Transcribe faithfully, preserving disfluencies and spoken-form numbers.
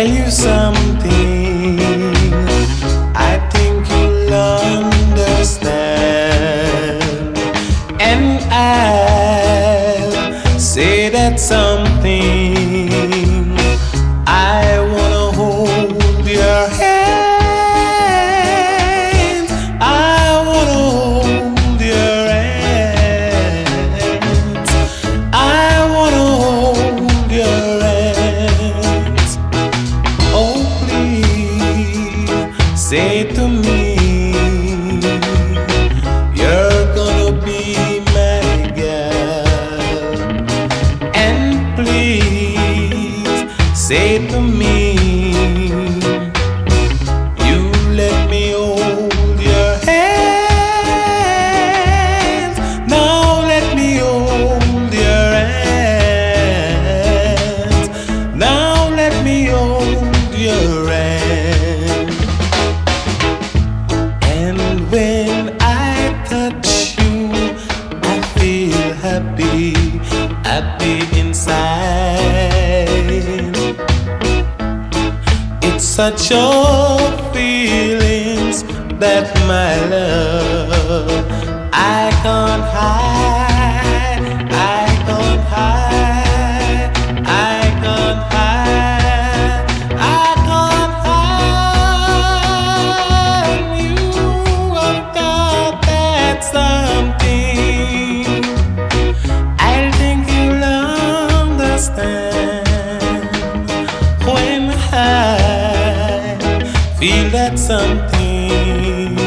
tell you something. I think you'll understand, and I'll say that something. I wanna hold your hands. I wanna hold your hands. I wanna hold your hands. Oh, please say to me, you're gonna be my girl. And please say to me, you let me hold your hands. Now let me hold your hands. Now let me hold your hands. And when I touch you, I feel happy, happy inside. It's such a feelings that my love I can't hide, I can't hide, I can't hide, I can't hide. You have got that something. I think you'll understand when I feel that something.